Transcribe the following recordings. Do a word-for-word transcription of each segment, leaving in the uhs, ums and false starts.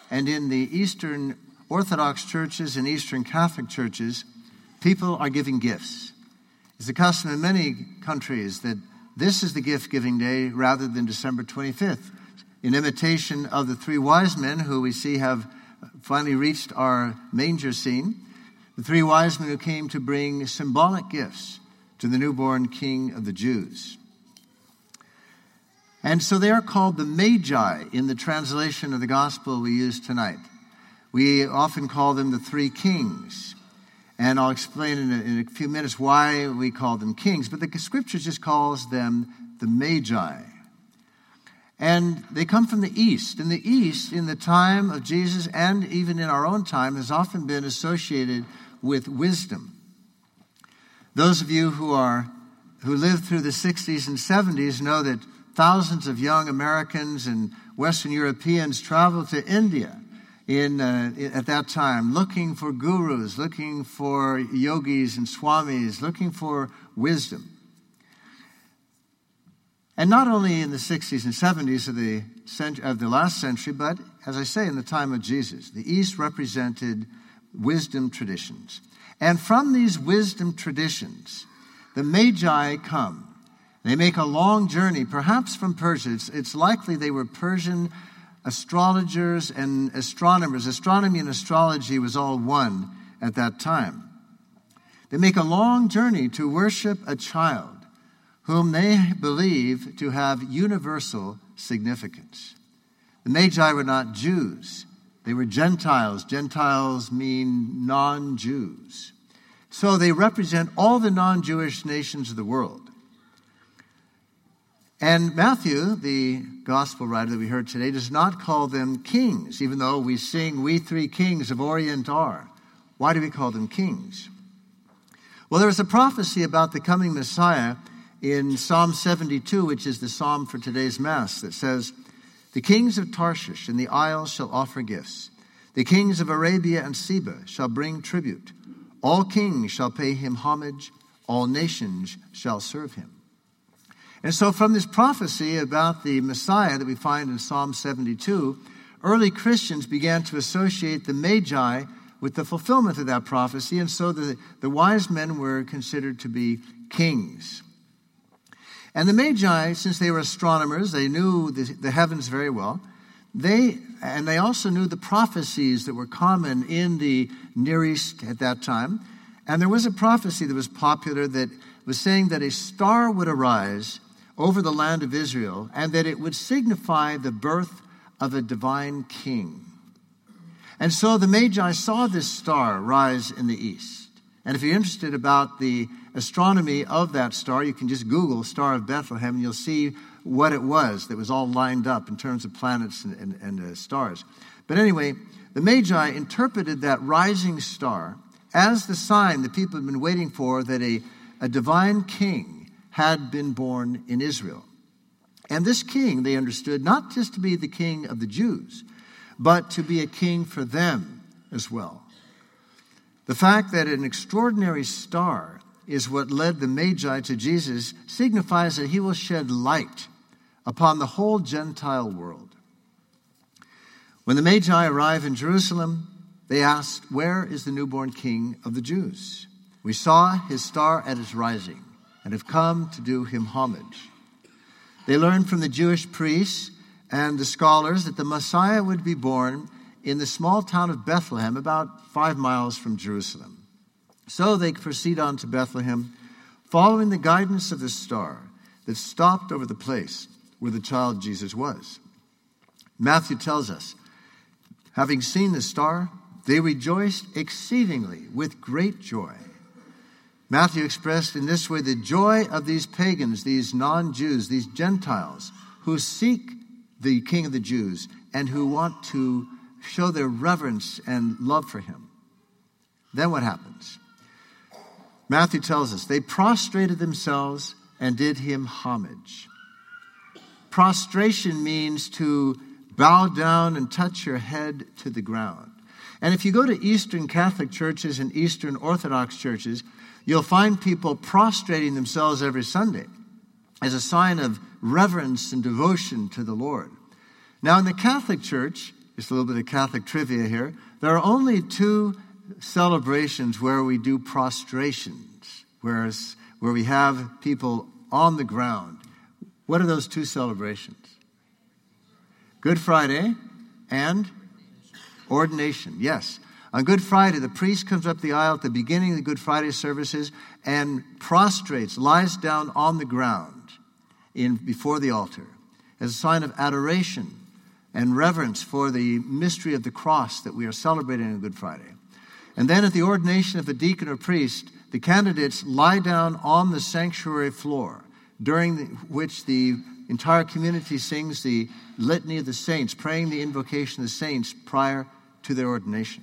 and in the Eastern Orthodox churches and Eastern Catholic churches, people are giving gifts. It's the custom in many countries that this is the gift-giving day rather than December twenty-fifth, in imitation of the three wise men who we see have finally reached our manger scene, the three wise men who came to bring symbolic gifts to the newborn King of the Jews. And so they are called the Magi in the translation of the gospel we use tonight. We often call them the three kings. And I'll explain in a, in a few minutes why we call them kings. But the scripture just calls them the Magi. And they come from the East. And the East, in the time of Jesus and even in our own time, has often been associated with wisdom. Those of you who are who lived through the sixties and seventies know that thousands of young Americans and Western Europeans traveled to India in uh, at that time, looking for gurus, looking for yogis and swamis, looking for wisdom. And not only in the sixties and seventies of the, of the last century, but, as I say, in the time of Jesus, the East represented wisdom traditions. And from these wisdom traditions, the Magi come. They make a long journey, perhaps from Persia. It's, it's likely they were Persian astrologers and astronomers. Astronomy and astrology was all one at that time. They make a long journey to worship a child whom they believe to have universal significance. The Magi were not Jews. They were Gentiles. Gentiles mean non-Jews. So they represent all the non-Jewish nations of the world. And Matthew, the gospel writer that we heard today, does not call them kings, even though we sing, "We three kings of Orient are." Why do we call them kings? Well, there is a prophecy about the coming Messiah in Psalm seventy-two, which is the psalm for today's Mass, that says, "The kings of Tarshish and the isles shall offer gifts. The kings of Arabia and Seba shall bring tribute. All kings shall pay him homage. All nations shall serve him." And so from this prophecy about the Messiah that we find in Psalm seventy-two, early Christians began to associate the Magi with the fulfillment of that prophecy, and so the, the wise men were considered to be kings. And the Magi, since they were astronomers, they knew the, the heavens very well. They and they also knew the prophecies that were common in the Near East at that time. And there was a prophecy that was popular that was saying that a star would arise over the land of Israel and that it would signify the birth of a divine king. And so the Magi saw this star rise in the east. And if you're interested about the astronomy of that star, you can just Google Star of Bethlehem and you'll see what it was that was all lined up in terms of planets and, and, and uh, stars. But anyway, the Magi interpreted that rising star as the sign that people had been waiting for, that a, a divine king had been born in Israel. And this king, they understood, not just to be the king of the Jews, but to be a king for them as well. The fact that an extraordinary star is what led the Magi to Jesus signifies that he will shed light upon the whole Gentile world. When the Magi arrive in Jerusalem, they asked, "Where is the newborn King of the Jews? We saw his star at his rising and have come to do him homage." They learned from the Jewish priests and the scholars that the Messiah would be born in the small town of Bethlehem, about five miles from Jerusalem. So they proceed on to Bethlehem, following the guidance of the star that stopped over the place where the child Jesus was. Matthew tells us, having seen the star, they rejoiced exceedingly with great joy. Matthew expressed in this way the joy of these pagans, these non-Jews, these Gentiles, who seek the King of the Jews and who want to show their reverence and love for him. Then what happens? Matthew tells us they prostrated themselves and did him homage. Prostration means to bow down and touch your head to the ground. And if you go to Eastern Catholic churches and Eastern Orthodox churches, you'll find people prostrating themselves every Sunday as a sign of reverence and devotion to the Lord. Now, in the Catholic Church, Just a little bit of Catholic trivia here. There are only two celebrations where we do prostrations, whereas where we have people on the ground. What are those two celebrations? Good Friday and ordination. Yes. On Good Friday, the priest comes up the aisle at the beginning of the Good Friday services and prostrates, lies down on the ground in before the altar as a sign of adoration and reverence for the mystery of the cross that we are celebrating on Good Friday. And then at the ordination of a deacon or priest, the candidates lie down on the sanctuary floor, during the, which the entire community sings the Litany of the Saints, praying the invocation of the saints prior to their ordination.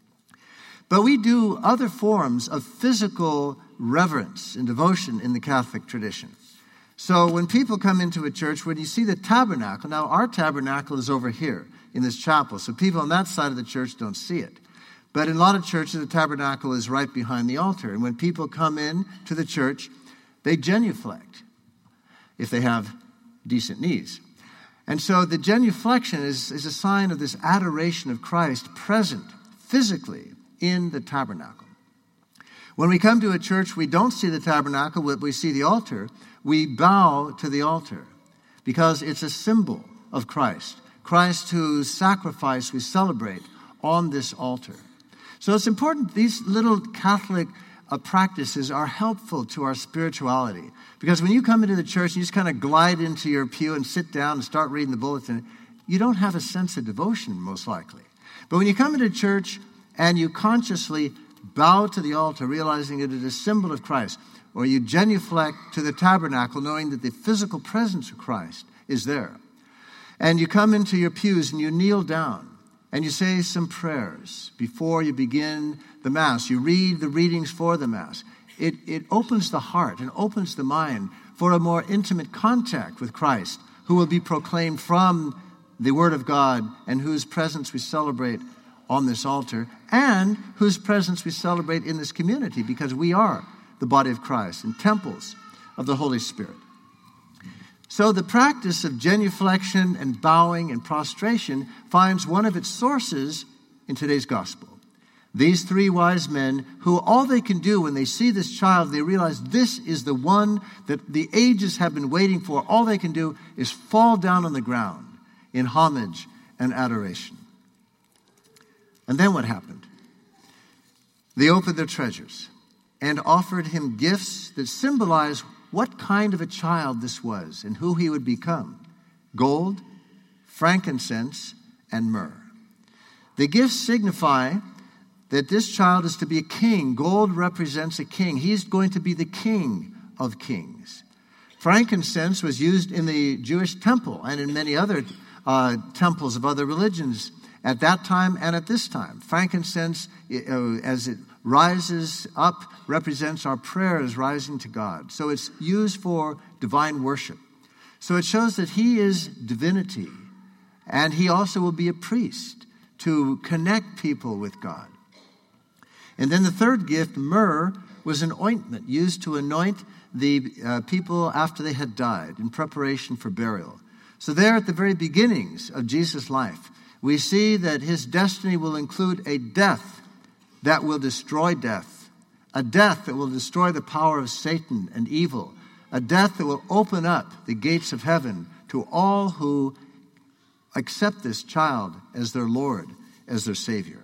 But we do other forms of physical reverence and devotion in the Catholic tradition. So when people come into a church, when you see the tabernacle, now our tabernacle is over here in this chapel, so people on that side of the church don't see it. But in a lot of churches, the tabernacle is right behind the altar. And when people come in to the church, they genuflect if they have decent knees. And so the genuflection is, is a sign of this adoration of Christ present physically in the tabernacle. When we come to a church, we don't see the tabernacle, we see the altar. We bow to the altar because it's a symbol of Christ. Christ whose sacrifice we celebrate on this altar. So it's important, these little Catholic uh, practices are helpful to our spirituality. Because when you come into the church and you just kind of glide into your pew and sit down and start reading the bulletin, you don't have a sense of devotion, most likely. But when you come into church and you consciously bow to the altar, realizing it is a symbol of Christ, or you genuflect to the tabernacle, knowing that the physical presence of Christ is there, and you come into your pews and you kneel down, and you say some prayers before you begin the Mass. You read the readings for the Mass. It, it opens the heart and opens the mind for a more intimate contact with Christ, who will be proclaimed from the Word of God and whose presence we celebrate on this altar and whose presence we celebrate in this community, because we are the body of Christ and temples of the Holy Spirit. So the practice of genuflection and bowing and prostration finds one of its sources in today's gospel. These three wise men, who all they can do when they see this child, they realize this is the one that the ages have been waiting for. All they can do is fall down on the ground in homage and adoration. And then what happened? They opened their treasures and offered him gifts that symbolize what kind of a child this was and who he would become: gold, frankincense, and myrrh. The gifts signify that this child is to be a king. Gold represents a king. He's going to be the king of kings. Frankincense was used in the Jewish temple and in many other uh, temples of other religions at that time and at this time. Frankincense, uh, as it rises up, represents our prayers rising to God. So it's used for divine worship. So it shows that he is divinity, and he also will be a priest to connect people with God. And then the third gift, myrrh, was an ointment used to anoint the uh, people after they had died in preparation for burial. So there at the very beginnings of Jesus' life, we see that his destiny will include a death that will destroy death, a death that will destroy the power of Satan and evil, a death that will open up the gates of heaven to all who accept this child as their Lord, as their Savior.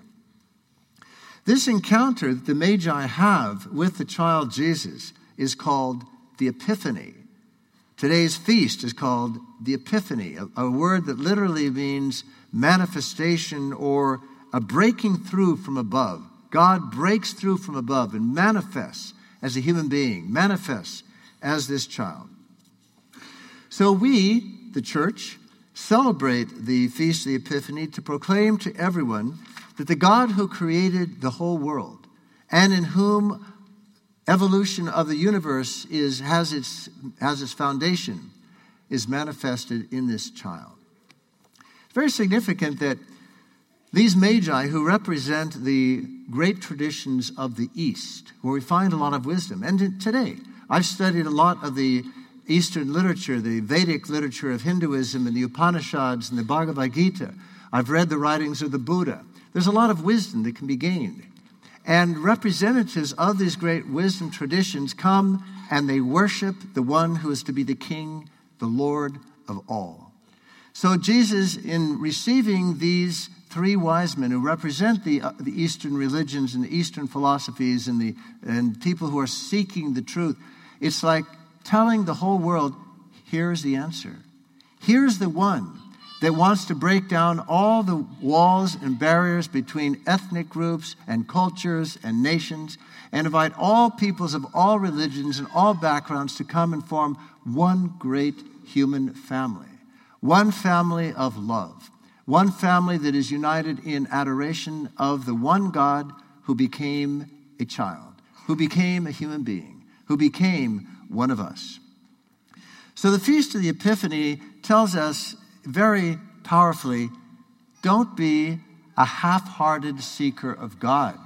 This encounter that the Magi have with the child Jesus is called the Epiphany. Today's feast is called the Epiphany, a, a word that literally means manifestation or a breaking through from above. God breaks through from above and manifests as a human being, manifests as this child. So we, the church, celebrate the Feast of the Epiphany to proclaim to everyone that the God who created the whole world and in whom evolution of the universe is has its has its foundation is manifested in this child. It's very significant that these Magi, who represent the great traditions of the East, where we find a lot of wisdom, and today I've studied a lot of the Eastern literature, the Vedic literature of Hinduism and the Upanishads and the Bhagavad Gita. I've read the writings of the Buddha. There's a lot of wisdom that can be gained. And representatives of these great wisdom traditions come and they worship the one who is to be the King, the Lord of all. So Jesus, in receiving these three wise men who represent the, uh, the Eastern religions and the Eastern philosophies and, the, and people who are seeking the truth, it's like telling the whole world, here's the answer. Here's the one that wants to break down all the walls and barriers between ethnic groups and cultures and nations and invite all peoples of all religions and all backgrounds to come and form one great human family. One family of love. One family that is united in adoration of the one God who became a child, who became a human being, who became one of us. So the Feast of the Epiphany tells us very powerfully, don't be a half-hearted seeker of God.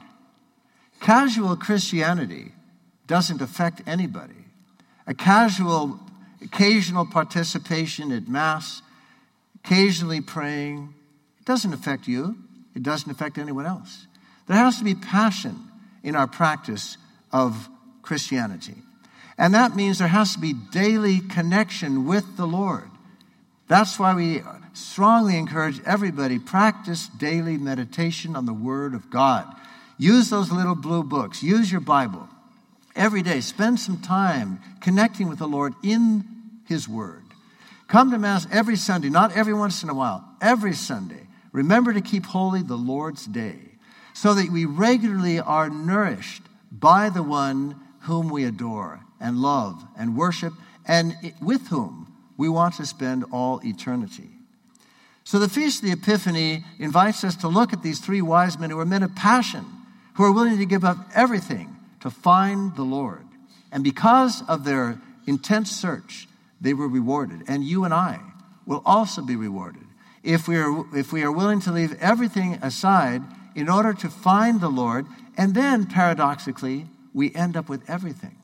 Casual Christianity doesn't affect anybody. A casual, occasional participation at Mass, occasionally praying, it doesn't affect you. It doesn't affect anyone else. There has to be passion in our practice of Christianity. And that means there has to be daily connection with the Lord. That's why we strongly encourage everybody, practice daily meditation on the Word of God. Use those little blue books. Use your Bible. Every day, spend some time connecting with the Lord in His Word. Come to Mass every Sunday, not every once in a while, every Sunday. Remember to keep holy the Lord's Day, so that we regularly are nourished by the one whom we adore and love and worship, and with whom we want to spend all eternity. So the Feast of the Epiphany invites us to look at these three wise men who are men of passion, who are willing to give up everything to find the Lord. And because of their intense search, they were rewarded. And you and I will also be rewarded if we are, if we are willing to leave everything aside in order to find the Lord. And then, paradoxically, we end up with everything.